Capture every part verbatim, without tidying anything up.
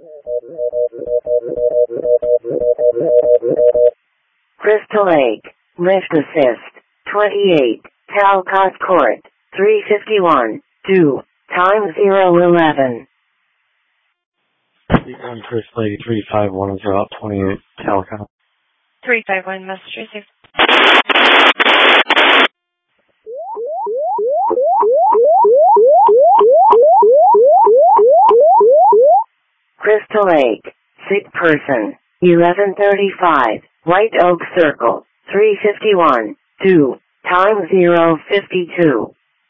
Crystal Lake, lift assist, twenty-eight, Talcott Court, three fifty-one, two, time zero eleven. Seacom Crystal Lake three five one is route twenty-eight, Talcott. three five one, message received. Crystal Lake, sick person, eleven thirty-five, White Oak Circle, three fifty-one, two, time zero fifty-two.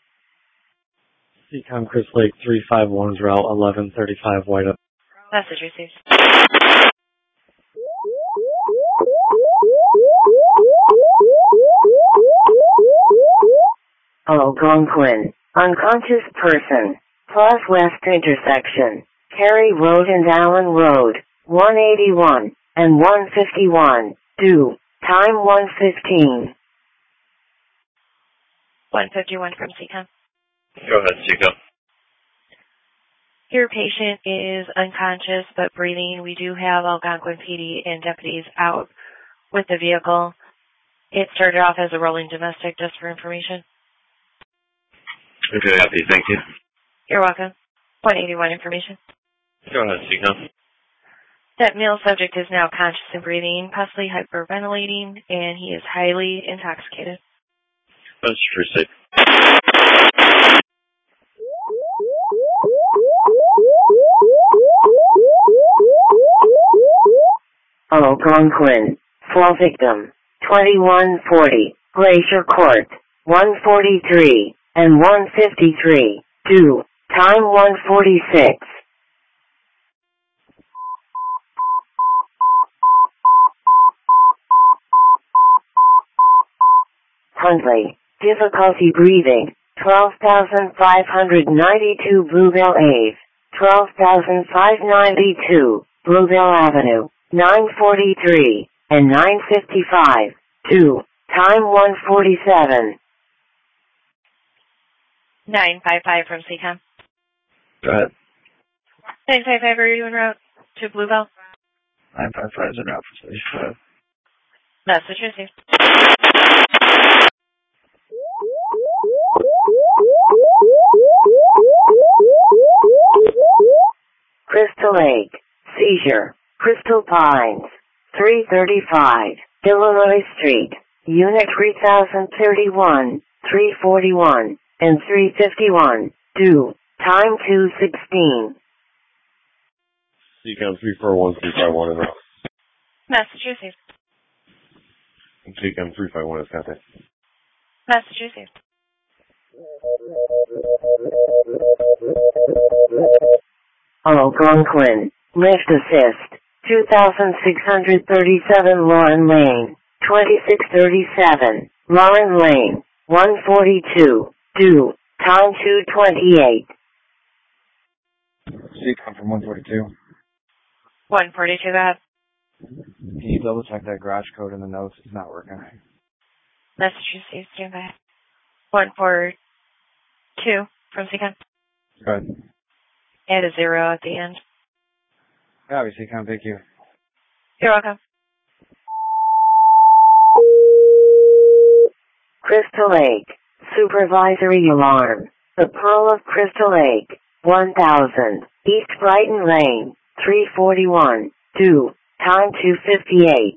Seacom Crystal Lake three five one is route eleven thirty-five, White Oak. Message received. Algonquin, unconscious person, Plus West intersection, Cary Road and Allen Road, one eighty-one, and one fifty-one, two, time one fifteen. one fifty-one from Seacom. Go ahead, Seacom. Your patient is unconscious but breathing. We do have Algonquin P D and deputies out with the vehicle. It started off as a rolling domestic, just for information. Okay, happy, thank you. You're welcome. one eighty-one information. Go ahead, Seacom. That male subject is now conscious and breathing, possibly hyperventilating, and he is highly intoxicated. That's true, Algonquin, fall victim, twenty-one forty, Glacier Court, one forty-three, and one fifty-three, two, time one forty-six. Huntley, difficulty breathing, twelve thousand five hundred ninety-two Bluebell Ave, twelve thousand five hundred ninety-two, Bluebell Avenue, nine forty-three, and nine fifty-five, two, time one forty-seven. nine five five from Seacom. Go ahead. nine five five, are you en route to Bluebell? nine five five is en route for station. Message received. Crystal Lake, seizure, Crystal Pines, three thirty-five, Illinois Street, Unit three thousand thirty-one, three forty-one, and three fifty-one, two, time two sixteen. Seacom three four one, three five one en route. Message received. Seacom three five one is contact. Message received. Algonquin, lift assist, two thousand six hundred thirty-seven Lauren Lane, twenty-six thirty-seven, Lauren Lane, one forty-two, two, time two twenty-eight. Seacom from one forty-two. one forty-two, go ahead. Can you double check that garage code in the notes? It's not working. Message received, stand by. one forty-two from Seacom. Go ahead. Add a zero at the end. Copy, Seacom, thank you. You're welcome. Crystal Lake, supervisory alarm. The Pearl of Crystal Lake, one thousand, East Brighton Lane, three forty-one, two, time two fifty-eight.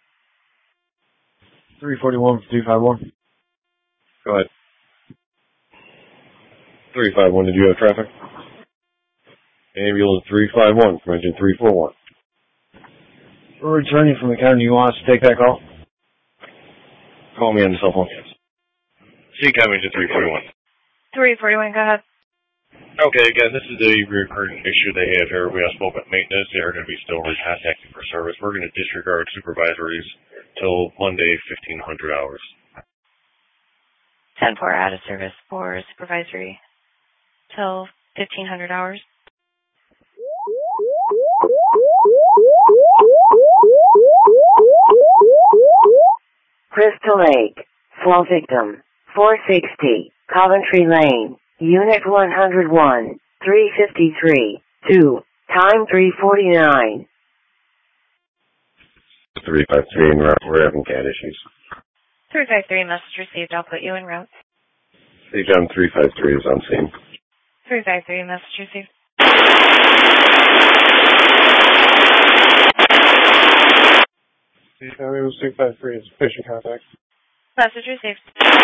three forty-one, three five one. Go ahead. three five one, did you have traffic? Ambulance three five one, from engine three four one. We're returning from the county. You want us to take that call? Call me on the cell phone. Seacom engine three forty-one. three forty-one, go ahead. Okay, again, this is a recurring issue they have here. We have spoken with maintenance. They are going to be still recontacting for service. We're going to disregard supervisories till Monday, fifteen hundred hours. ten four out of service for supervisory till fifteen hundred hours. Crystal Lake, fall victim, four sixty, Coventry Lane, Unit one oh one, three fifty-three, two, Time three forty-nine. three five three en route. We're having cat issues. three five three, message received. I'll put you en route. C COM three five three is on scene. three five three, message received. C COM, it was three five three. It's patient contact. Message received.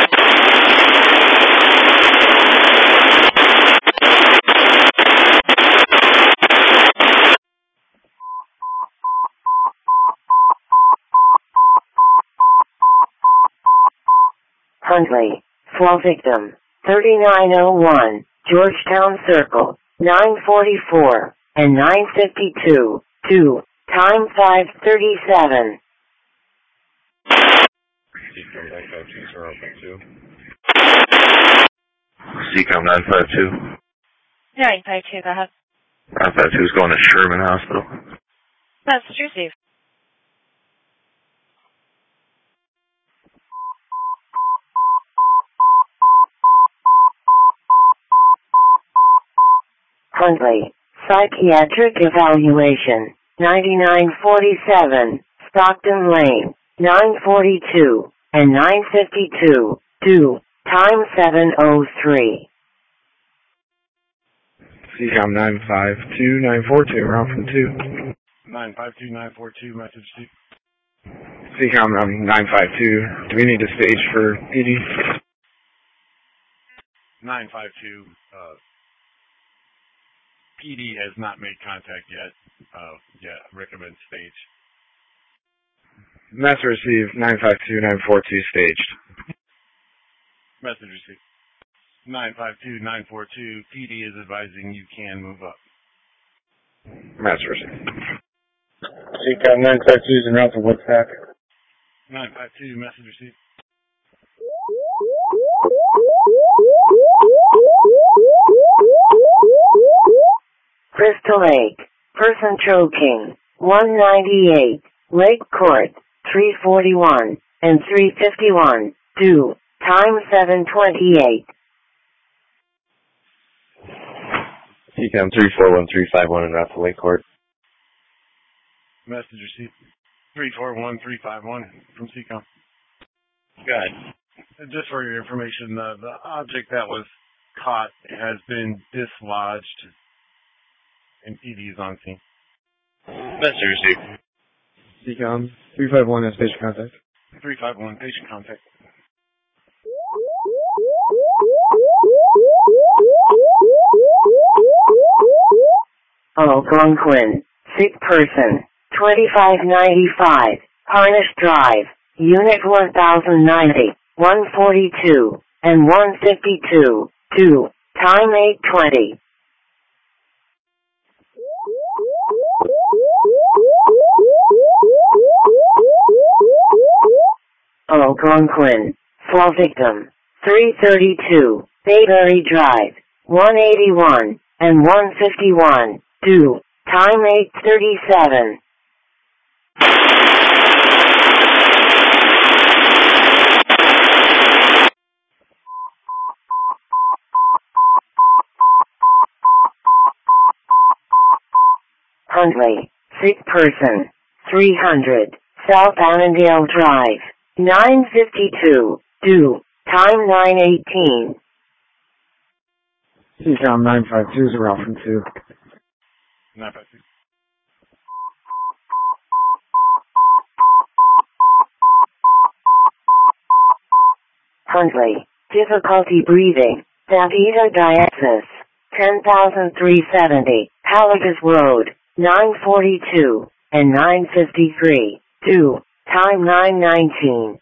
Huntley, fall victim, thirty-nine oh one, Georgetown Circle, nine forty-four, and nine fifty-two, two, time five thirty-seven. C COM nine five two. nine five two, go ahead. nine five two is going to Sherman Hospital. Message received. Huntley, psychiatric evaluation, ninety-nine forty-seven, Stockton Lane, nine forty-two, and nine fifty-two, two, time seven oh three. C COM nine five two nine four two, route from two. nine five two nine four two, message C. C COM um, nine five two, do we need a stage for P D? nine five two, uh, P D has not made contact yet. Uh, yeah, recommend stage. Message received, nine five two nine four two staged. Message received. nine five two nine four two, P D is advising you can move up. Message received. C COM nine five two is en route to Woodstock. nine five two, message received. Crystal Lake, person choking, one ninety-eight, Lake Court, three forty-one, and three fifty-one, two, time seven twenty-eight. C COM three four one three five one en route to Lake Court. Message received. three four one three five one from C COM. Good. Just for your information, uh, the object that was caught has been dislodged, and P D is on scene. Message received. C COM three five one has patient contact. three five one, patient contact. Algonquin, sick person, twenty-five ninety-five, Harnish Drive, Unit one thousand ninety, one forty-two, and one fifty-two, two, time eight twenty. Algonquin, fall victim, three thirty-two, Bayberry Drive, one eighty-one, and one fifty-one, two, time eight thirty-seven. Huntley, sick person, three hundred, South Annandale Drive, nine fifty-two, two, time nine eighteen. C COM nine five two is a route from two. nine five two. Huntley, difficulty breathing, Davida Diaxis, ten thousand three seventy, Haligas Road, nine forty-two, and nine fifty-three, two, time nine nineteen.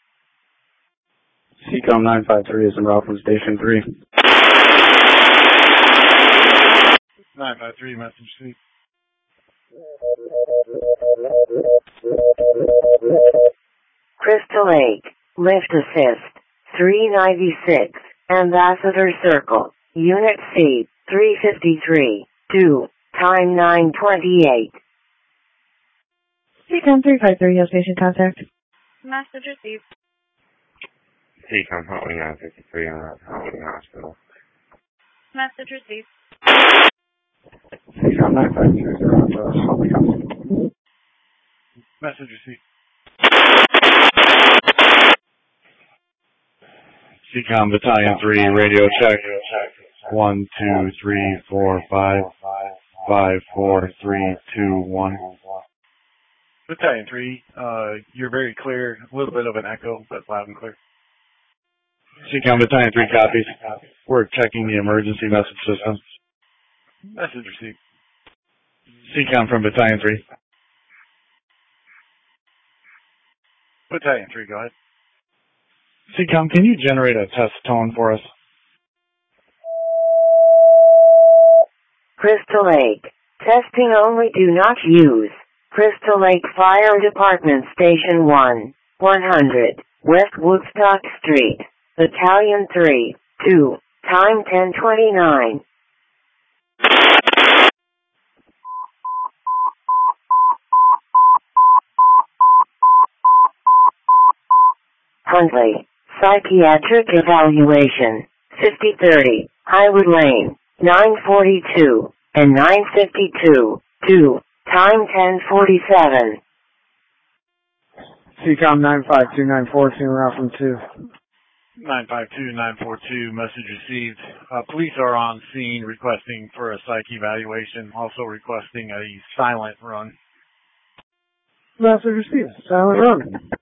C COM nine five three is en route from station three. nine five three, message received. Crystal Lake, lift assist, three ninety-six, Ambassador Circle, Unit C, three fifty-three, two, time nine twenty-eight. C COM three five three has patient contact. Message received. C COM Huntley nine fifty-three en route to Huntley Hospital. Message received. C COM nine five two zero to Holly Hospital. Message received. C COM Battalion three, radio check. one, two, three, four, five, five, four, three, two, one. Battalion three, uh, you're very clear. A little bit of an echo, but loud and clear. C COM Battalion three copies. We're checking the emergency message system. Message received. C COM from Battalion three. Battalion three, go ahead. C COM, can you generate a test tone for us? Crystal Lake. Testing only, do not use. Crystal Lake Fire Department Station one, one hundred, West Woodstock Street, Battalion three, two, time ten twenty-nine. Huntley. Psychiatric evaluation. fifty thirty, Highwood Lane, nine forty-two, and nine fifty-two, two, time ten forty-seven. C COM nine five two nine four two, route from two. nine five two nine four two, message received. Uh, police are on scene requesting for a psych evaluation, also requesting a silent run. Message received. Silent run.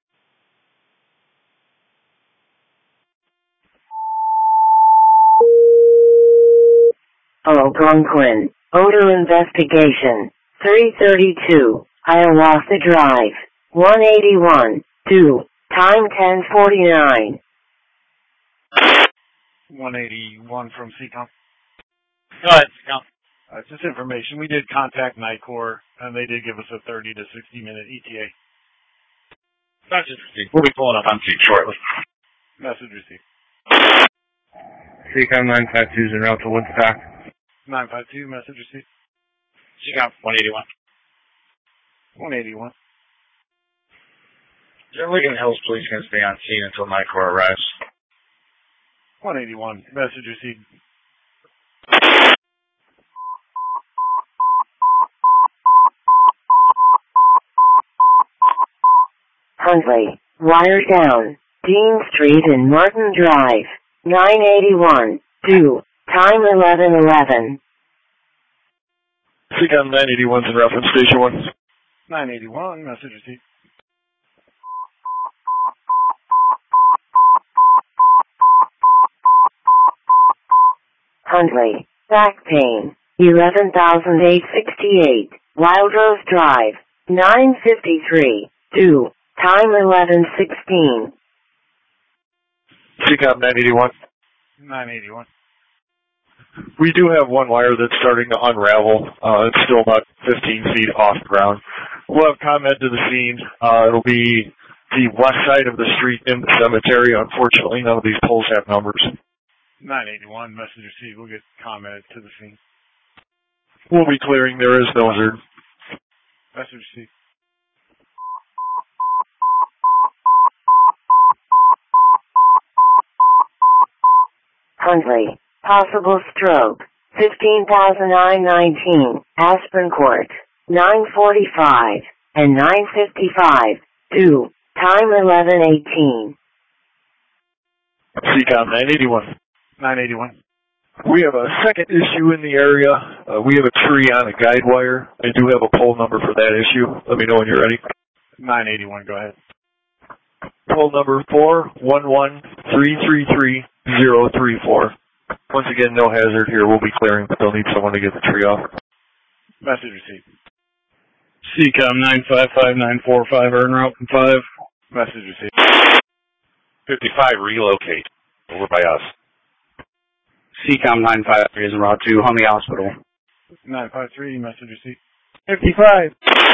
Algonquin. Odor investigation. three thirty-two, Hiawatha Drive. one eighty-one, two, time ten forty-nine. one eighty-one from C COM. Go ahead, C COM. Uh, just information. We did contact Night Corps, and they did give us a thirty to sixty minute E T A. Message received. We'll be pulling up on scene shortly. Message received. C COM nine five two is en route to Woodstock. nine five two, message received. C COM one eighty-one. one eighty-one. Wigan Hills Police can stay on scene until Night Corps arrives. one eighty-one, message received. Huntley. Wire down. Dean Street and Martin Drive. nine eighty-one, two, time eleven eleven. C COM nine eighty-one's in reference station one. nine eighty-one, message received. Huntley. Back pain. eleven thousand eight hundred sixty-eight, Wild Rose Drive. nine fifty-three, two, time eleven sixteen. C COM nine eighty-one. nine eighty-one. We do have one wire that's starting to unravel. Uh, it's still about fifteen feet off the ground. We'll have comment to the scene. Uh, it'll be the west side of the street in the cemetery. Unfortunately, none of these poles have numbers. nine eighty-one, message received. We'll get comment to the scene. We'll be clearing. There is no hazard. Message received. Huntley. Possible stroke. fifteen thousand nine hundred nineteen, Aspen Court. nine forty-five, and nine fifty-five, two, time eleven eighteen. C COM nine eighty-one. nine eighty-one. We have a second issue in the area. Uh, we have a tree on a guide wire. I do have a pole number for that issue. Let me know when you're ready. nine eighty-one, go ahead. Pole number four one one three three three zero three four. Once again, no hazard here. We'll be clearing, but they'll need someone to get the tree off. Message received. C COM nine five five nine four five, earn route from five. Message received. fifty-five, relocate. Over by us. C COM nine five three is en route to Homey Hospital. nine five three, message received. fifty-five.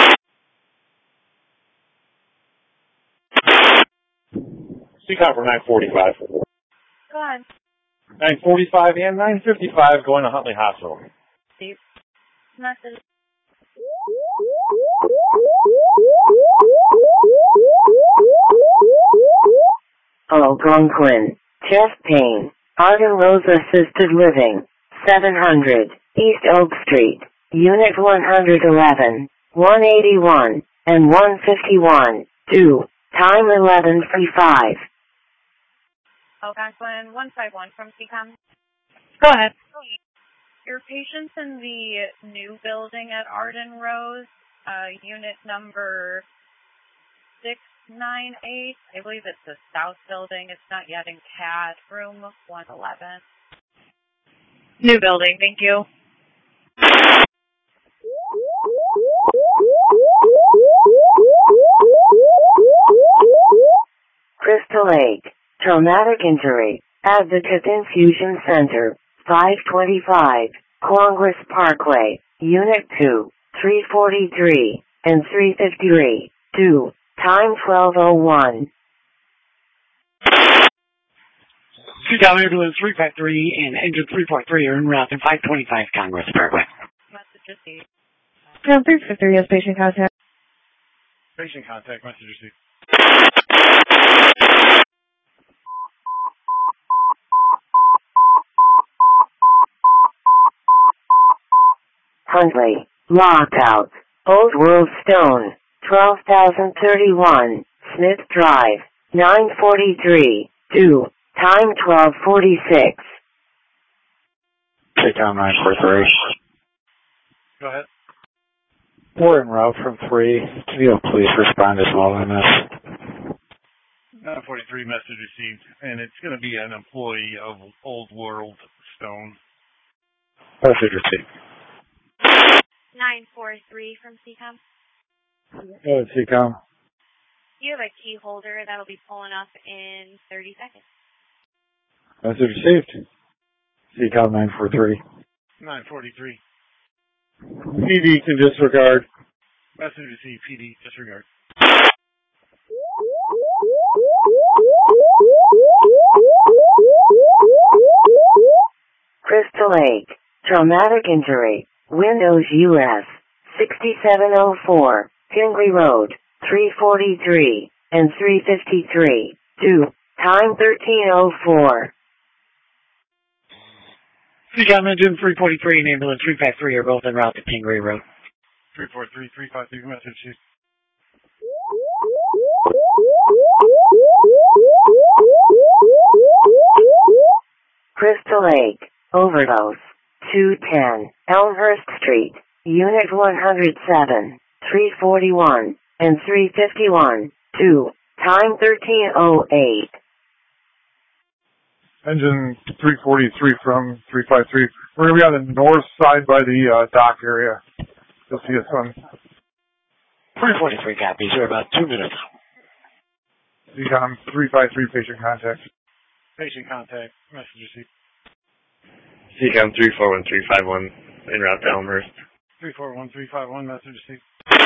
C COM for nine forty-five. Go on. nine forty-five and nine fifty-five going to Huntley Hospital. Steve. Message. Algonquin. Chest pain. Arden Rose Assisted Living. seven hundred, East Oak Street. Unit one eleven, one eighty-one, and one fifty-one, two, time eleven forty-five. Algonquin one five one from C COM. Go ahead. Your patient's in the new building at Arden Rose, uh, unit number six nine eight. I believe it's the south building. It's not yet in C A D, room one eleven. New building, thank you. Crystal Lake, traumatic injury, Advocate Infusion Center, five twenty-five, Congress Parkway, Unit two, three forty-three, and three fifty-three, two, time twelve oh one. C COM ambulance three five three and engine three point three are en route to five twenty-five Congress Parkway. Message received. Tom three fifty-three has patient contact. Patient contact, message received. Huntley, Lockout, Old World Stone, twelve thousand thirty-one, Smith Drive, nine forty-three, two, time twelve forty-six. C COM nine four three. Go ahead. We're en route from three. Can you please respond as well on this? nine forty-three message received, and it's going to be an employee of Old World Stone. Message received. nine four three from C COM. Go ahead, C COM. You have a key holder that'll be pulling up in thirty seconds. Message received. C COM nine four three. nine forty-three. P D to disregard. Message received, P D, disregard. Crystal Lake, traumatic injury, Windows U S, sixty-seven oh four, Tingley Road, three forty-three, and three fifty-three, two, time thirteen oh four. C COM engine three forty-three and ambulance three five three are both en route to Pingree Road. three four three, three five three, message received. Crystal Lake, overdose, two ten, Elmhurst Street, Unit one oh seven, three forty-one, and three fifty-one, two, time thirteen oh eight. Engine three forty-three from three five three. We're going to be on the north side by the uh, dock area. You'll see us on. three forty-three copies. We're about two minutes. C COM three five three, patient contact. Patient contact, message received. C COM three four one three five one, en route to Elmhurst. three four one three five one, message received.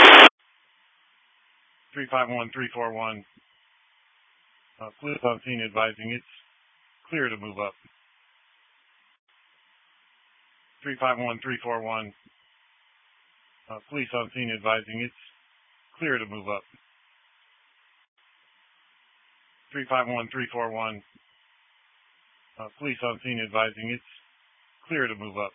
three five one three four one. Uh, police on scene advising it's clear to move up. three five one three four one. Uh, police on scene advising it's clear to move up. three five one three four one. Uh, police on scene advising it's clear to move up.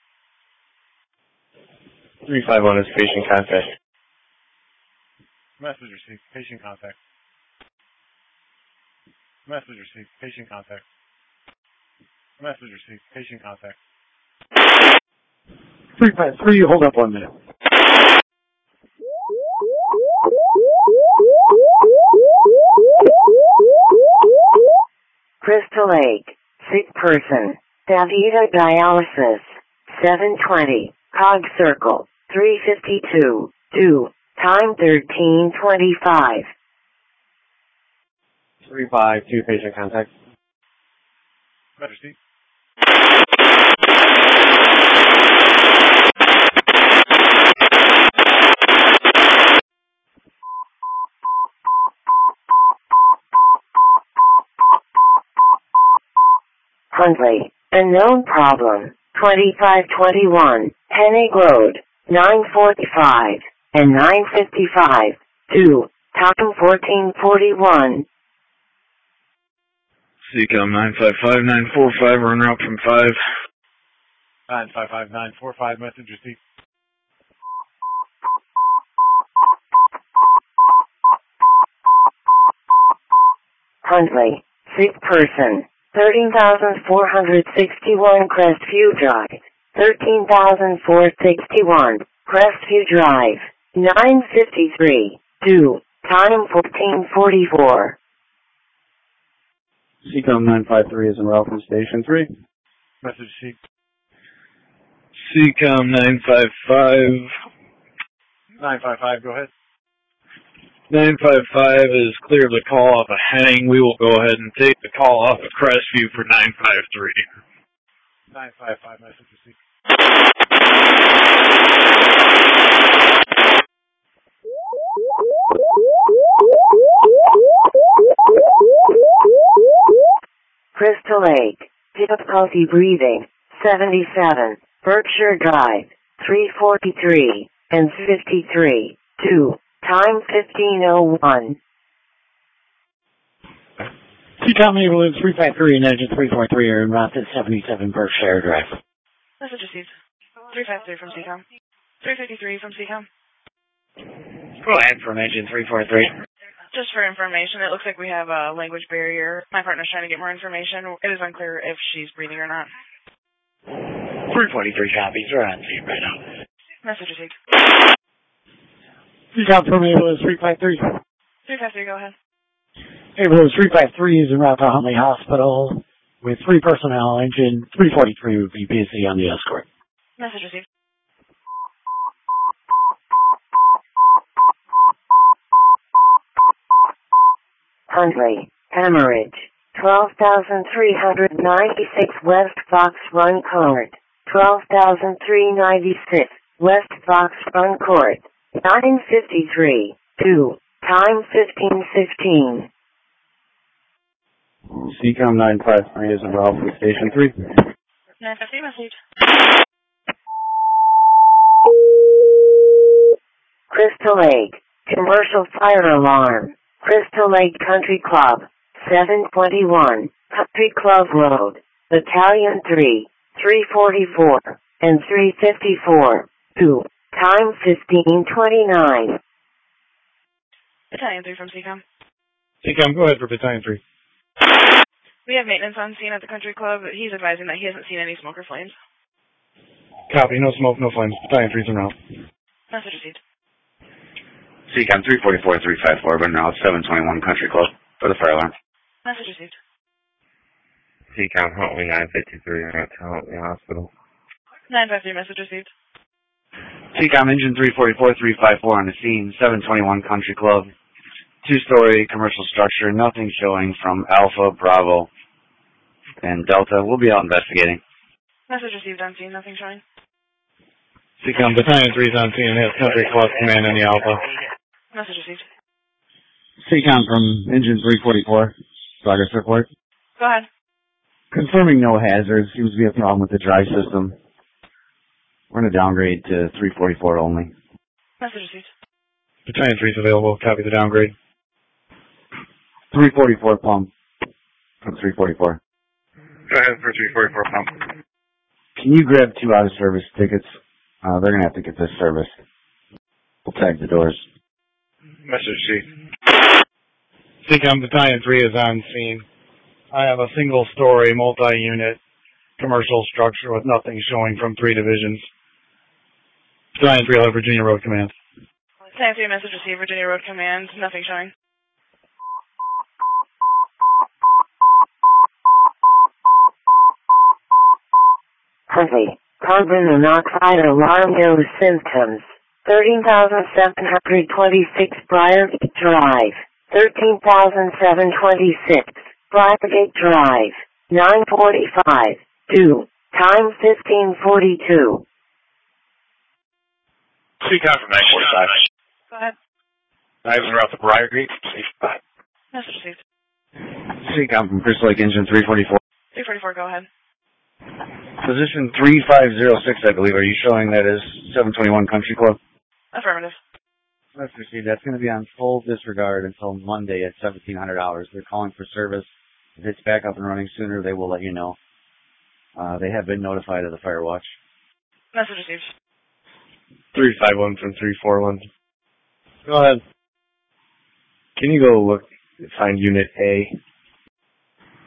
three five one is patient contact. Message received. Patient contact. Message received. Patient contact. Message received. Patient contact. three five three, hold up one minute. Crystal Lake, sick person, Davida dialysis, seven twenty, Cog Circle, three fifty-two, two, time thirteen twenty-five. three five two, patient contact. Message received. Huntley, unknown problem, twenty-five twenty-one, Hennig Road, nine forty-five, and nine fifty-five, two, time fourteen forty-one. C COM nine five five nine four five, we're en route from five. nine five five nine four five, message received. Huntley, sick person, thirteen thousand four hundred sixty-one Crestview Drive, thirteen thousand four hundred sixty-one, Crestview Drive, nine fifty-three, two, time fourteen forty-four. C COM nine five three is en route from Station three. Message received. C COM nine five five. nine five five, go ahead. nine five five is clear of the call off of Henning. We will go ahead and take the call off of Crestview for nine five three. nine five five, message received. Crystal Lake, difficulty breathing, seventy-seven, Berkshire Drive, three forty-three, and fifty-three, two, time fifteen oh one. C COM ambulance three five three and engine three four three are en route to seventy-seven Berkshire Drive. Message received. three five three from C COM. three fifty-three from C COM. Go ahead from engine three four three. Just for information, it looks like we have a language barrier. My partner's trying to get more information. It is unclear if she's breathing or not. three forty-three copies. We're on scene right now. Message received. C COM from ambulance three five three. three five three, go ahead. Ambulance three five three is en route to Huntley Hospital with three personnel. Engine three forty-three would be busy on the escort. Message received. Huntley, hemorrhage, twelve thousand three hundred ninety-six West Fox Run Court, twelve thousand three hundred ninety-six West Fox Run Court, nine fifty-three, two, time fifteen fifteen. C COM nine five three is en route from Station three. nine fifty, message. Crystal Lake, commercial fire alarm, Crystal Lake Country Club, seven twenty-one, Country Club Road, Battalion three, three forty-four, and three fifty-four, two, time fifteen twenty-nine. Battalion three from C COM. C COM, go ahead for Battalion three. We have maintenance on scene at the country club. He's advising that he hasn't seen any smoke or flames. Copy, no smoke, no flames. Battalion three's en route. Message received. C COM three forty-four, three five four, but now it's seven twenty-one Country Club for the fire alarm. Message received. C COM Huntley nine fifty-three, at Huntley Hospital. nine five three, message received. C COM engine three forty-four, three five four on the scene, seven twenty-one Country Club. Two-story commercial structure, nothing showing from Alpha, Bravo, and Delta. We'll be out investigating. Message received on scene, nothing showing. C COM Battalion three's on scene and has Country Club command in the Alpha. Message received. C COM from engine three forty-four. Progress report. Go ahead. Confirming no hazards. Seems to be a problem with the drive system. We're going to downgrade to three forty-four only. Message received. Battalion three's available. Copy the downgrade. three forty-four pump from three forty-four. Go ahead for three forty-four pump. Can you grab two out of service tickets? Uh, they're going to have to get this serviced. We'll tag the doors. Message C. C COM Battalion three is on scene. I have a single-story, multi-unit commercial structure with nothing showing from three divisions. Battalion three will have Virginia Road Command. Battalion three, message received, Virginia Road Command, nothing showing. Huntley, carbon monoxide alarm, no symptoms. thirteen thousand seven hundred twenty-six Briargate Drive, thirteen thousand seven hundred twenty-six Briargate Drive, nine forty-five, two, time fifteen forty-two. C COM from nine forty-five. Go ahead. Knives are off the Briargate. Message received. C COM from Crystal Lake engine three forty-four. three forty-four, go ahead. Position three five zero six, I believe. Are you showing that as seven twenty-one Country Club? Affirmative. Let's proceed. That's going to be on full disregard until Monday at seventeen hundred hours. They're calling for service. If it's back up and running sooner, they will let you know. Uh, they have been notified of the fire watch. Message received. three five one from three four one. Go ahead. Can you go look, find Unit A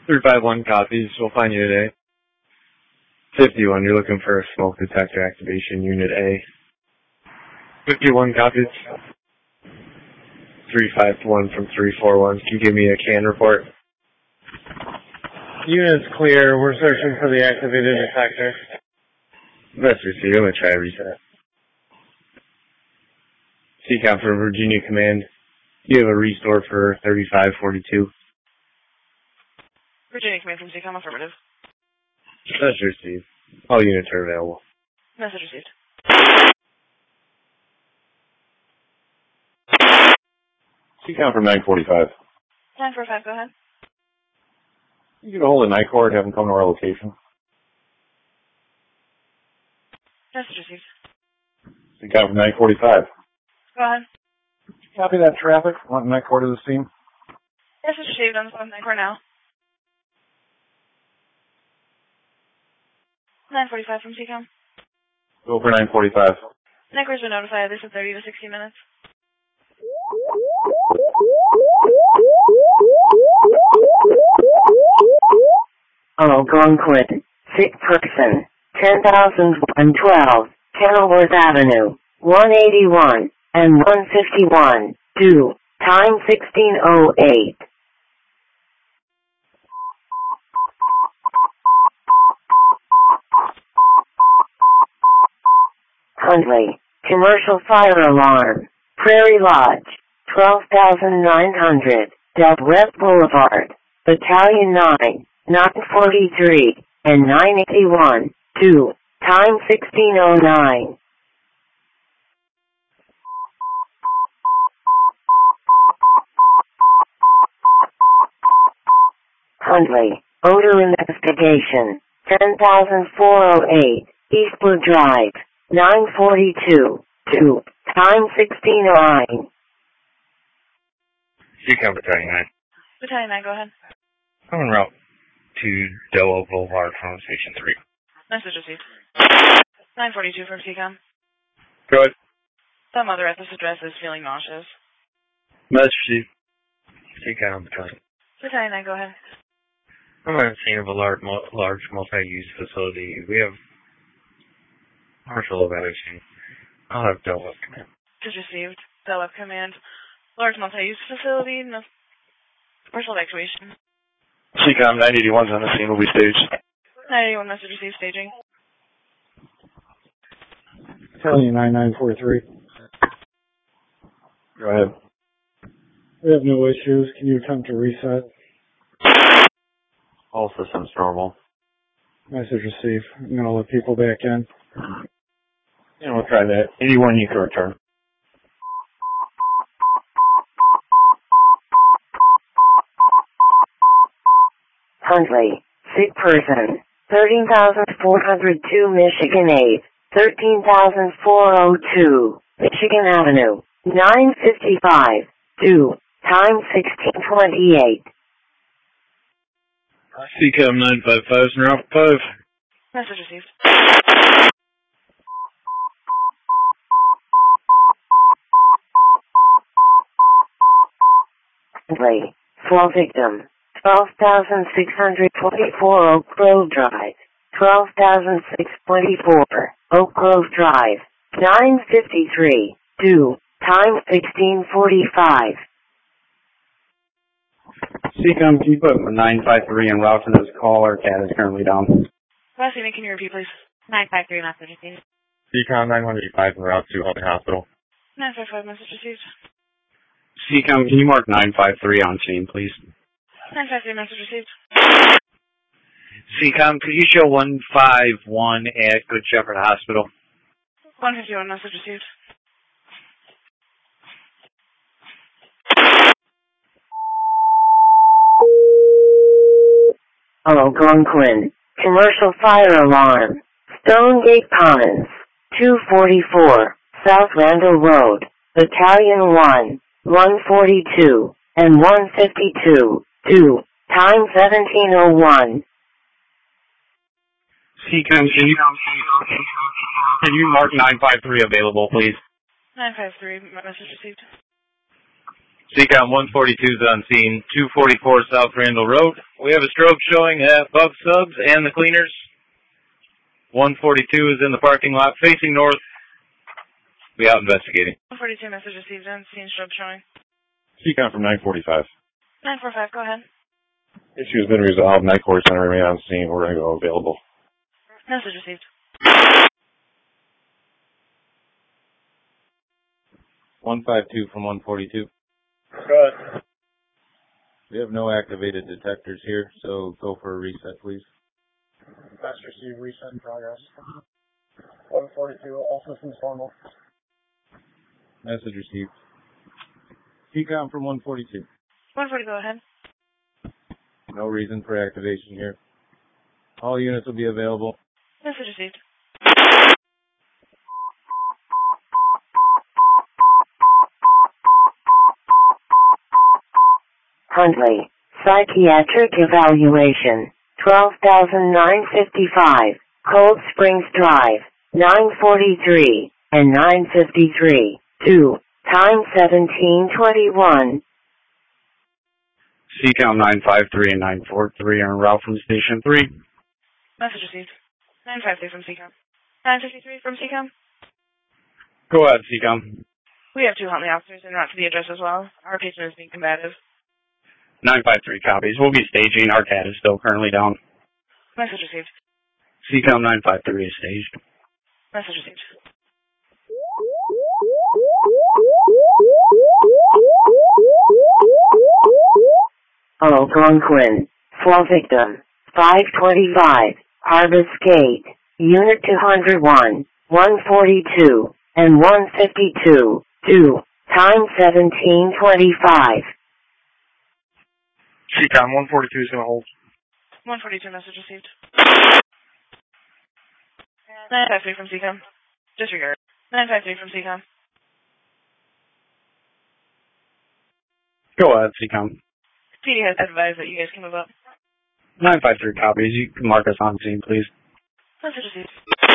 three five one copies. We'll find you today. fifty-one, you're looking for a smoke detector activation, Unit A. fifty-one copies. three five one from three four one. Can you give me a can report? Unit's clear. We're searching for the activated detector. That's received. I'm going to try to reset. C COM for Virginia Command. You have a restore for thirty-five forty-two. Virginia Command from C COM, affirmative. That's received. All units are available. Message received. C COM from nine forty-five. nine forty-five, go ahead. You get a hold of NICOR and have them come to our location. Message received. C COM from nine forty-five. Go ahead. Copy that traffic. Want NICOR to the scene? Message received on the phone, NICOR now. nine forty-five from C COM. Go for nine forty-five. NICOR's been notified. This is thirty to sixty minutes. Algonquin, sick person, ten thousand one twelve, Kenilworth Avenue, one eighty-one, and one fifty-one, due, time sixteen oh eight. Huntley, commercial fire alarm, Prairie Lodge, twelve thousand nine hundred, Del West Boulevard, Battalion nine, nine forty-three, and nine eighty-one, due, time sixteen oh nine. Huntley, odor investigation, ten thousand four oh eight, Eastwood Drive, nine forty-two, due, time sixteen oh nine. C COM Battalion nine. Battalion nine, go ahead. I'm en route to Delaware Boulevard from Station three. Message received. nine forty-two from C COM. Go ahead. Some mother at this address is feeling nauseous. Message received. C COM Battalion. Battalion nine, go ahead. I'm on the scene of a large, large multi-use facility. We have partial evaluation. I'll have Del Webb Command. Message received. Del Webb Command. Large multi-use facility. No partial evacuation. C COM nine eighty-one's on the scene. Will be staged. nine eighty-one message received. Staging. Battalion nine nine four three. Go ahead. We have no issues. Can you attempt to reset? All systems normal. Message received. I'm going to let people back in. And we'll try that. eighty-one, you can return. Huntley, sick person, thirteen thousand four hundred two Michigan eighth, thirteen thousand four oh two, Michigan Avenue, nine fifty-five, due, time sixteen twenty-eight. C COM nine five five, Route five. Message received. Huntley, fall victim, twelve thousand six hundred twenty-four Oak Grove Drive, twelve thousand six hundred twenty-four Oak Grove Drive, nine fifty-three, due, time sixteen forty-five. C COM, can you put nine five three en route for this call? Our cat is currently down. Last evening, can you repeat, please? nine five three, message received. C COM nine one eight five en route to Albany Hospital. nine five five, message received. C COM, can you mark nine five three on scene, please? nine five three, message received. C COM, could you show one five one at Good Shepherd Hospital? one fifty-one, message received. Algonquin, commercial fire alarm, Stonegate Commons, two forty-four, South Randall Road, Battalion one, one forty-two, and one fifty-two, due, time seventeen oh one. C COM, can you, can you mark nine five three available, please? nine five three, message received. C COM one forty-two is on scene, two forty-four South Randall Road. We have a strobe showing at Bub Subs and the cleaners. one forty-two is in the parking lot facing north. Be out investigating. one forty-two, message received on scene, strobe showing. C COM from nine forty-five. nine forty-five, go ahead. Issue has been resolved. Night Court Center remain on scene. We're going to go available. Message received. one fifty-two from one forty-two. Good. We have no activated detectors here, so go for a reset, please. Fast receive, reset in progress. one forty-two, all systems normal. Message received. C COM from one forty-two. one forty, go ahead. No reason for activation here. All units will be available. Message received. Huntley, psychiatric evaluation, twelve thousand nine hundred fifty-five, Cold Springs Drive, nine forty-three, and nine fifty-three, two, time seventeen twenty-one. C COM nine five three and nine four three are en route from Station three. Message received. nine fifty-three from C COM. nine fifty-three from C COM. Go ahead, C COM. We have two Huntley officers en route to the address as well. Our patient is being combative. nine five three copies. We'll be staging. Our cat is still currently down. Message received. C COM nine five three is staged. Message received. Algonquin, fall victim, five twenty-five, Harvest Gate, Unit two oh one, one forty-two, and one fifty-two, two, time seventeen twenty-five. C COM one forty-two is going to hold. one forty-two, message received. nine five three from C COM. Disregard. nine five three from C COM. Go ahead, C COM. P D has advised that you guys can move up. nine five three copies. You can mark us on scene, please. Message received.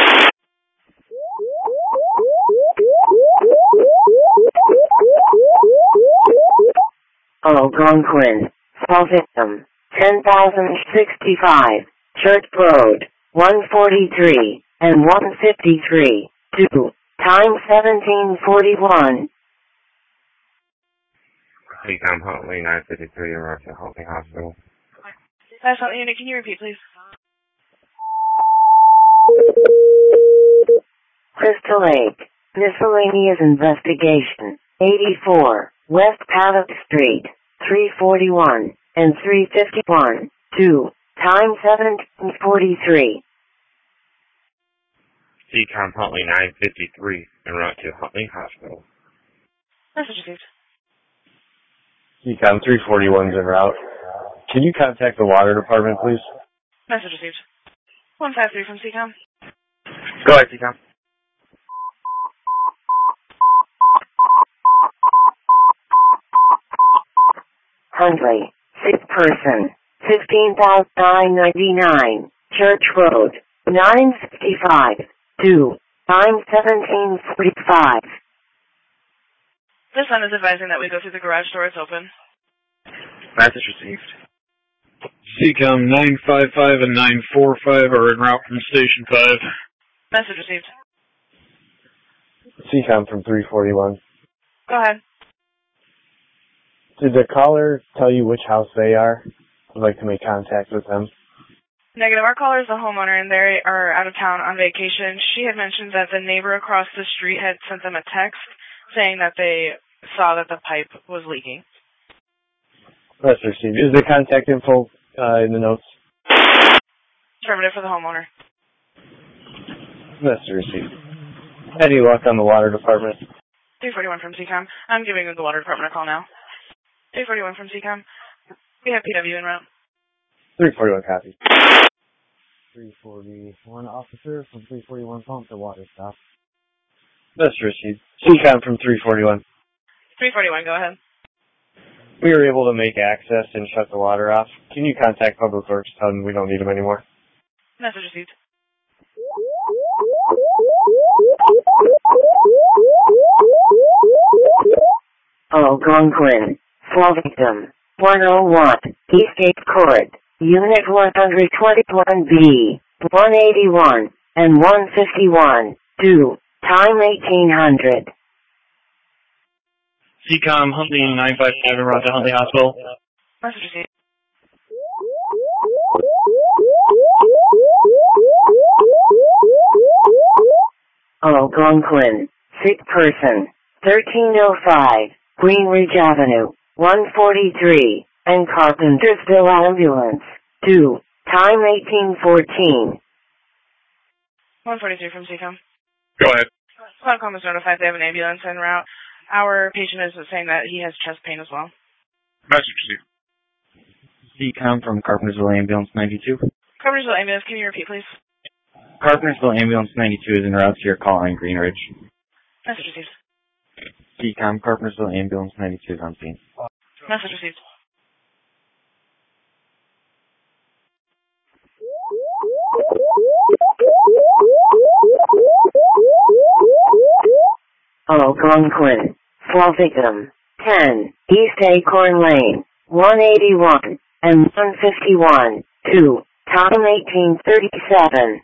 Algonquin, fall victim, ten thousand sixty-five, Church Road, one forty-three, and one fifty-three, two, time seventeen forty-one. C COM Huntley nine fifty-three, and Russia Huntley Hospital. That's Huntley unit, can you repeat, please? Crystal Lake, miscellaneous investigation, eighty-four, West Paddock Street, three forty-one, and three fifty-one, two, time seventeen forty-three. C COM Huntley nine fifty-three, and route to Huntley Hospital. Message received. C COM three forty-one is en route. Can you contact the water department, please? Message received. one five three from C COM. Go ahead, C COM. Huntley, sick person, fifteen thousand nine hundred ninety-nine, Church Road, nine fifty-five, two, time seventeen forty-five. This one is advising that we go through the garage door. It's open. Message received. C COM nine five five and nine four five are en route from Station five. Message received. C COM from three forty-one. Go ahead. Did the caller tell you which house they are? I'd like to make contact with them. Negative. Our caller is a homeowner, and they are out of town on vacation. She had mentioned that the neighbor across the street had sent them a text saying that they saw that the pipe was leaking. That's received. Is the contact info uh, in the notes? Affirmative for the homeowner. That's received. Any luck on the water department? three forty-one from C COM. I'm giving the water department a call now. three forty-one from C COM. We have P W en route. three forty-one copy. three forty-one officer from three forty-one pump to water stop. That's received. C COM from three forty-one. three forty-one, go ahead. We were able to make access and shut the water off. Can you contact Public Works, tell them we don't need them anymore? Message received. Algonquin, Fall victim. one oh one, Eastgate Court, Unit one twenty-one B, one eighty-one, and one fifty-one, two, time eighteen hundred. C COM Huntley nine five five en route to Huntley Hospital. Message received. Algonquin, sick person, thirteen oh five, Greenridge Avenue, one forty-three, and Carpentersville Ambulance, two, time eighteen fourteen. one forty-three from C COM. Go ahead. Qualcomm is notified they have an ambulance en route. Our patient is saying that he has chest pain as well. Message received. C COM from Carpentersville Ambulance ninety-two. Carpentersville Ambulance, can you repeat, please? Carpentersville Ambulance ninety-two is en route to your call on Greenridge. Message received. C COM Carpentersville Ambulance ninety-two is on scene. Message received. Algonquin, fall victim, ten, East Acorn Lane, one eighty-one, and one fifty-one, two, time eighteen thirty-seven.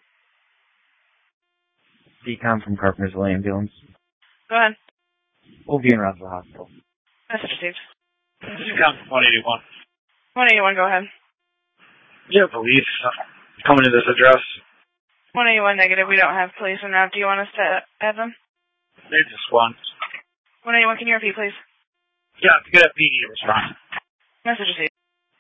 C COM from Carpentersville Ambulance. Go ahead. We'll be en route to the hospital. Message received. C COM one eighty-one. one eighty-one, go ahead. Yeah, police coming to this address. one eighty-one negative, we don't have police en route. Do you want us to add them? They just one. one eighty-one, can you repeat, please? Yeah, to get a P D response. Message received.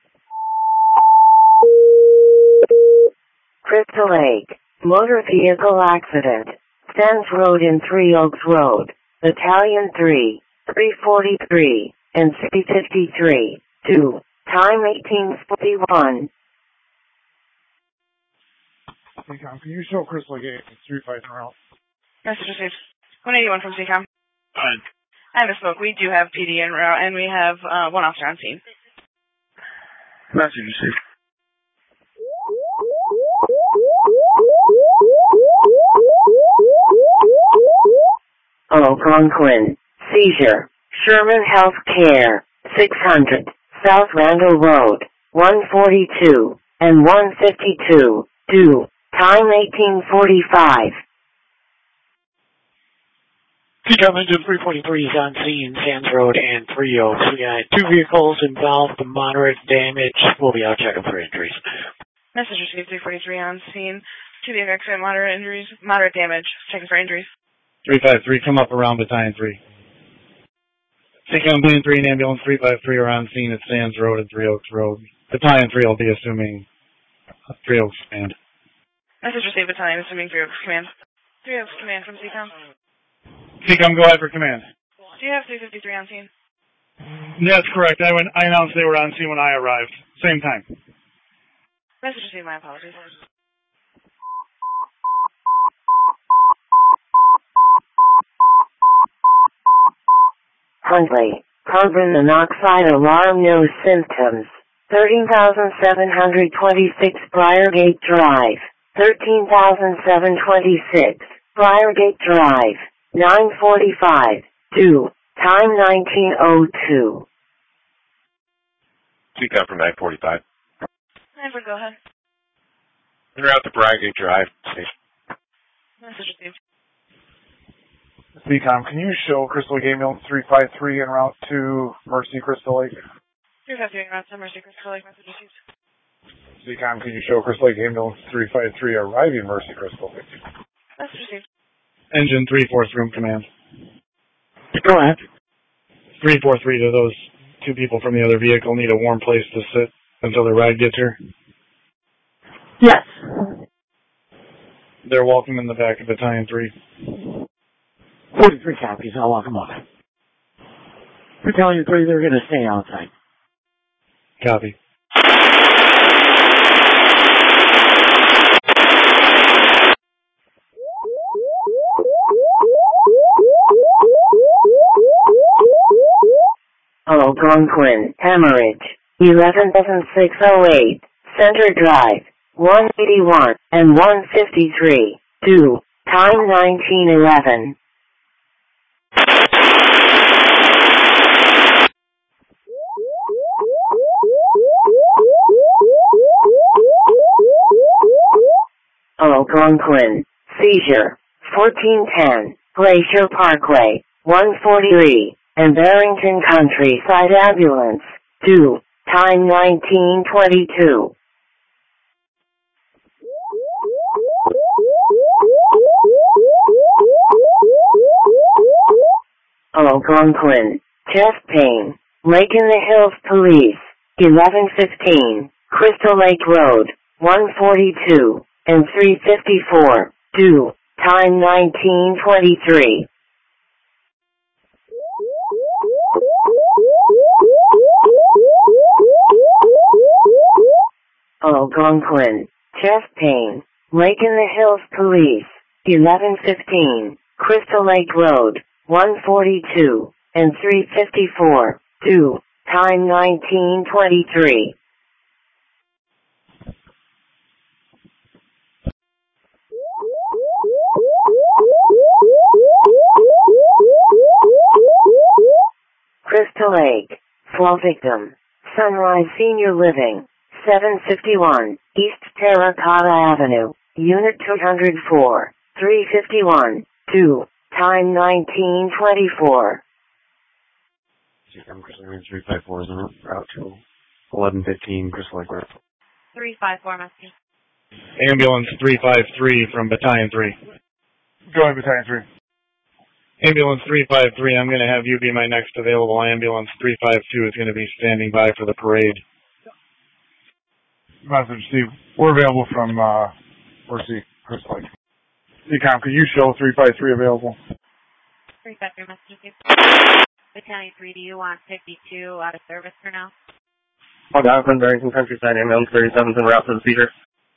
Crystal Lake, motor vehicle accident, Sands Road and Three Oaks Road, Battalion three, three forty-three, and three fifty-three, two, time eighteen forty-one. C COM, can you show Crystal Lake three five en route? Message received. one eighty-one from C COM. Fine. I misspoke. We do have P D en route, and we have uh, one officer on scene. Message received. Algonquin, seizure, Sherman Health Care, six hundred, South Randall Road, one forty-two, and one fifty-two, two, time eighteen forty-five. C COM engine three forty-three is on scene, Sands Road and Three Oaks. We got two vehicles involved, moderate damage. We'll be out checking for injuries. Message received, three forty-three on scene. Two vehicle accident, moderate injuries, moderate damage. Checking for injuries. three five three, come up around Battalion three. C COM Battalion three and Ambulance three five three are on scene at Sands Road and Three Oaks Road. Battalion three will be assuming Three Oaks Command. Message received, Battalion, assuming Three Oaks Command. Three Oaks Command from C COM. C COM, go ahead for command. Do you have three fifty-three on scene? That's correct. I, went, I announced they were on scene when I arrived. Same time. Message received, my apologies. Huntley, carbon monoxide alarm, no symptoms. thirteen thousand seven hundred twenty-six Briargate Drive. thirteen thousand seven hundred twenty-six Briargate Drive. nine forty-five, two, time nineteen oh two. C COM from nine forty-five. Never, go ahead. They're out to Briargate Drive. Message received. C COM, can you show Crystal Lake Ambulance three five three en route to Mercy Crystal Lake? three five three en route to Mercy Crystal Lake. Message received. C COM, can you show Crystal Lake Ambulance three five three arriving Mercy Crystal Lake? Message received. Engine three fourth room command. Go ahead. three four three, do those two people from the other vehicle need a warm place to sit until their ride gets here? Yes. They're welcome in the back of Battalion three. forty-three copies. I'll walk them up. Battalion three, they're going to stay outside. Copy. Algonquin, hemorrhage, eleven thousand six hundred eight, Center Drive, one eighty-one, and one fifty-three, two, time nineteen eleven. Algonquin. Seizure. fourteen ten. Glacier Parkway. one forty-three. And Barrington Countryside Ambulance. two. Time nineteen twenty-two. Algonquin. Chest pain. Lake in the Hills Police. eleven fifteen. Crystal Lake Road. one forty-two. And three fifty-four. two. Time nineteen twenty-three. Algonquin. Chest pain. Lake in the Hills Police. eleven fifteen. Crystal Lake Road. one forty-two. And three fifty-four. two. Time nineteen twenty-three. Crystal Lake. Fall victim. Sunrise Senior Living. seven fifty-one. East Terracotta Avenue. Unit two oh four. three fifty-one. two. Time nineteen twenty-four. three five four is on route to eleven fifteen Crystal Lake Road. three five four, Muskie. Ambulance three five three from Battalion three. Go ahead, Battalion three. Ambulance three five three, I'm going to have you be my next available ambulance. three five two is going to be standing by for the parade. Message, Steve. We're available from, uh, where's the Crystal Lake? C COM, could you show three five three available? three five three, Muskie. Battalion three, do you want fifty-two out of service for now? Algonquin, Barrington Countryside Ambulance thirty-seven's en route to the theater.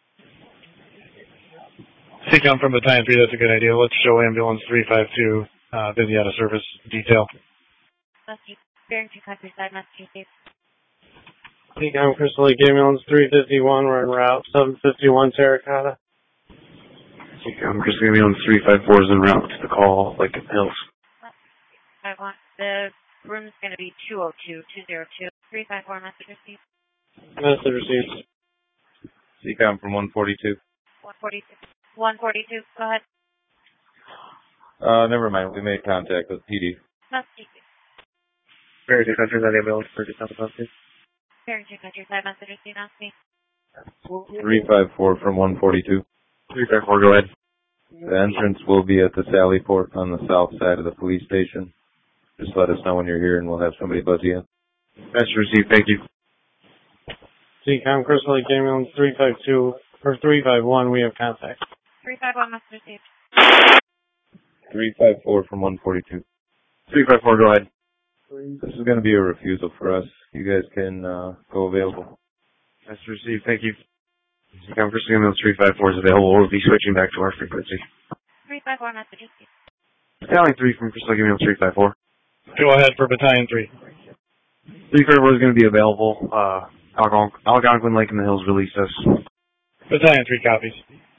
C COM from Battalion three, that's a good idea. Let's show ambulance three five two, uh, busy out of service detail. Muskie. Barrington Countryside, Muskie. C COM, Crystal Lake Ambulance three fifty-one, we're en route, seven fifty-one Terracotta. C COM, Crystal Ambulance three five four is en route to the call, Lake in the Hills. I want the room's going to be two oh two, two oh two. three five four, message received. Message received. C COM from one forty-two. one forty-two. one forty-two, go ahead. Uh, never mind. We made contact with P D. Muskie. Barrington Countryside Ambulance thirty-seven, Muskie. Barrington Countryside, message received, Muskie. three five four from one forty-two. three five four, go ahead. The entrance will be at the Sally Port on the south side of the police station. Just let us know when you're here and we'll have somebody buzz you in. Message received, thank you. C COM, Crystal Lake Ambulance three five two, or three five one, we have contact. three five one, message received. three five four from one forty-two. three five four, go ahead. This is going to be a refusal for us. You guys can uh, go available. Message received, thank you. C COM, Crystal Ambulance three five four is available. We'll be switching back to our frequency. three five four, message received. Battalion three from Crystal Lake Ambulance three five four. Go ahead for Battalion three. three five four is going to be available. Uh, Algon- Algonquin Lake in the Hills released us. Battalion three copies.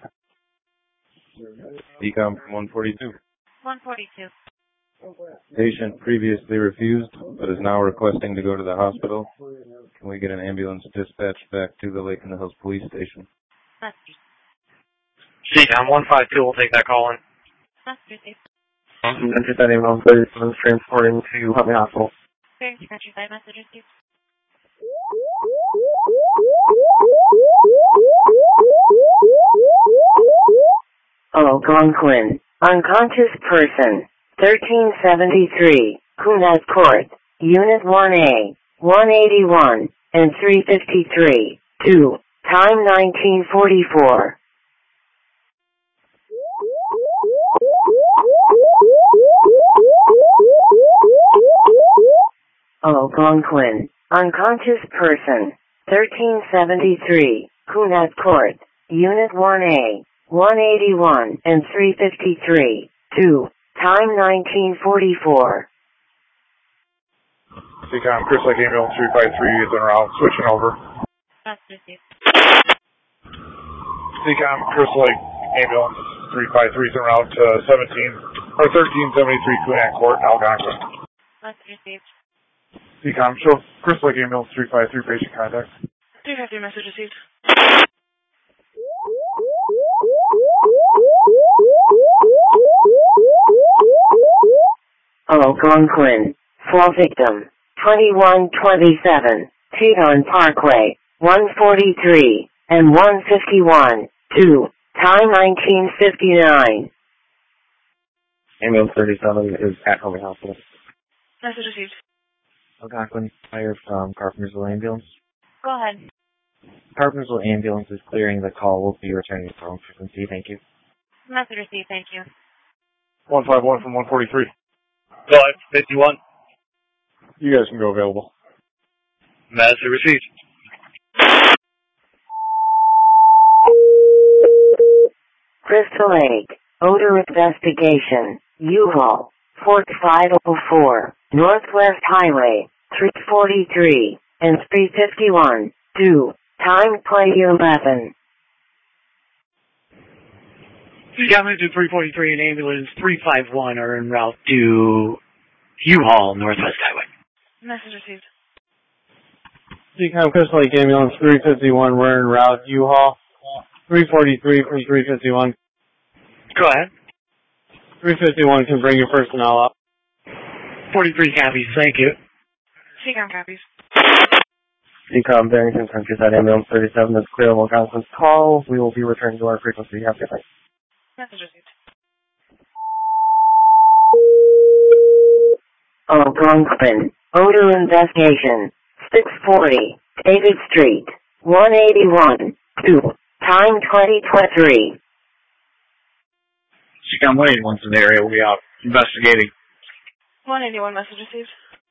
C COM from one forty-two. one forty-two. Patient previously refused, but is now requesting to go to the hospital. Can we get an ambulance dispatched back to the Lake in the Hills police station? Muskie. C COM one five two, we'll take that call in. Message received. Countryside Ambulance thirty-seven is transporting to Huntley Hospital. Barrington Countryside, message received. Algonquin. Unconscious person. thirteen seventy-three. Kunat Court. Unit one A. one eighty-one. And three fifty-three. two. Time nineteen forty-four. Algonquin. Unconscious person. thirteen seventy-three. Kunat Court. Unit one A. one eighty-one and three fifty-three. two. Time nineteen forty-four. C COM, Crystal Lake Ambulance three five three is en route. Switching over. Message received. C COM, Crystal Lake Ambulance three five three is en route to seventeen or thirteen seventy-three Kunat Court, Algonquin. Message received. C COM, show Crystal Lake Ambulance three five three patient contact. three five three, message received. Algonquin. Fall victim. twenty-one twenty-seven. Teton Parkway. one forty-three and one fifty-one. two. Time nineteen fifty-nine. Ambulance thirty-seven is at Homey Hospital. Message received. Algonquin Fire from Carpentersville Ambulance. Go ahead. Carpentersville Ambulance is clearing the call. We'll be returning to phone frequency. Thank you. Message received. Thank you. one five one from one forty-three. Go ahead. fifty-one. You guys can go available. Message received. Crystal Lake. Odor investigation. U-Haul. Fort five oh four. Northwest Highway. three forty-three and three fifty-one. two. Time twenty eleven. Seacom Engine three forty-three and ambulance three five one are en route to U-Haul, Northwest Highway. Message received. Seacom Crystal Lake Ambulance three fifty-one, we're en route. U-Haul. three forty-three from three fifty-one. Go ahead. three fifty-one can bring your personnel up. forty-three copies, thank you. Seacom copies. Seacom Barrington Countryside Ambulance thirty-seven is clear of Algonquin's call. We will be returning to our frequency. Have a good night. Message received. Algonquin. Odor investigation. six forty. David Street. one eighty-one. two. Time twenty twenty-three. Seacom one eighty-one's in the area. We are investigating. one eighty-one. Message received.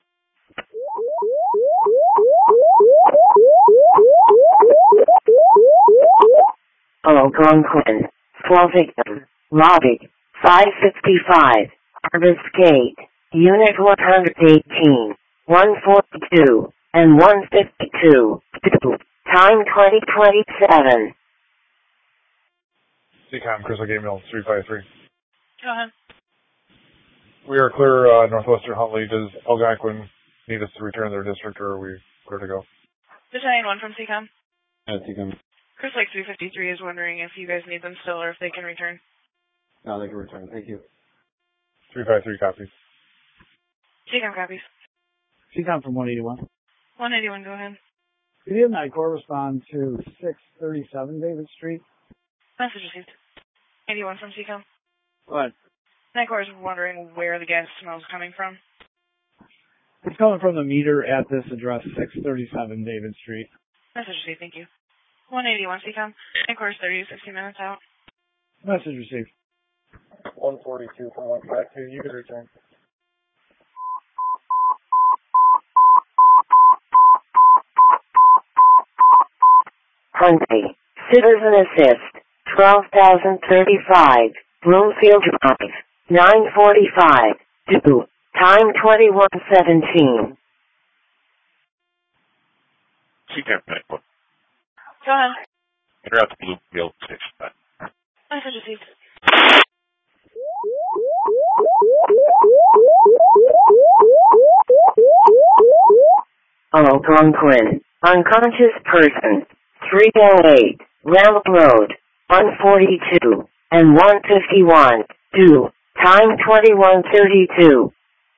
Algonquin. Fall victim. Lobby. five sixty-five. Harvest Gate. Unit one eighteen. one forty-two and one fifty-two. two. Time twenty twenty-seven. Seacom Crystal Lake Ambulance three five three. Go ahead. We are clear, uh, Northwestern Huntley. Does Algonquin need us to return to their district, or are we clear to go? Battalion one from Seacom. Yeah, Seacom. Chris Lake three fifty-three is wondering if you guys need them still or if they can return. No, they can return. Thank you. three five three copies. Seacom copies. Seacom from one eighty-one. one eighty-one, go ahead. Could you have Night Corps respond to six thirty-seven David Street? Message received. eighty-one from Seacom. What? Night Corps is wondering where the gas smell is coming from. It's coming from the meter at this address, six thirty-seven David Street. Message received, thank you. one eighty-one Seacom. Night Corps is thirty to sixty minutes out. Message received. one forty-two from one five two. You can return. Huntley. Citizen Assist. twelve thousand thirty-five. Bloomfield Drive. nine forty-five. two. Time twenty-one seventeen. Seacom Night Corps. Go ahead. En route to Bluefield six. Message received. Algonquin. Unconscious person. three oh eight. Ramble Road. one forty-two and one fifty-one. two. Time twenty-one thirty-two.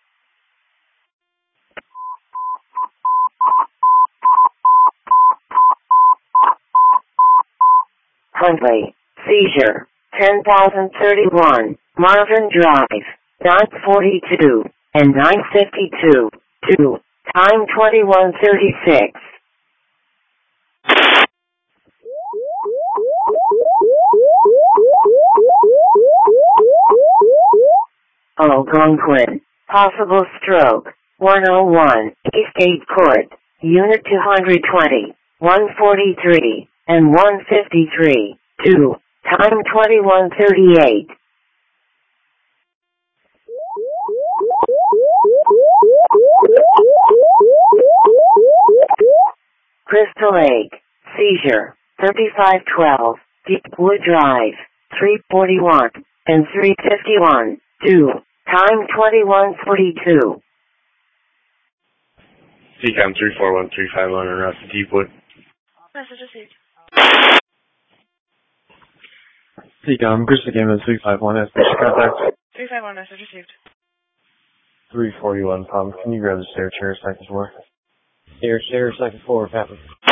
Huntley. Seizure. ten thousand thirty-one. Marvin Drive. nine forty-two and nine fifty-two. two. Time twenty-one thirty-six. Algonquin. Possible stroke. one oh one. Eastgate Court. Unit two twenty. one forty-three and one fifty-three. two. Time twenty-one thirty-eight. Crystal Lake. Seizure. thirty-five twelve. Deepwood Drive. three forty-one and three fifty-one. two. Time twenty-one forty-two. Seacom three four one three five one en route to Deepwood. Message received. Seacom Crystal Lake Ambulance three five one has been contact. three three five one, message received. three forty-one pump. Can you grab the stair chair second floor? Stair chair second floor, copy.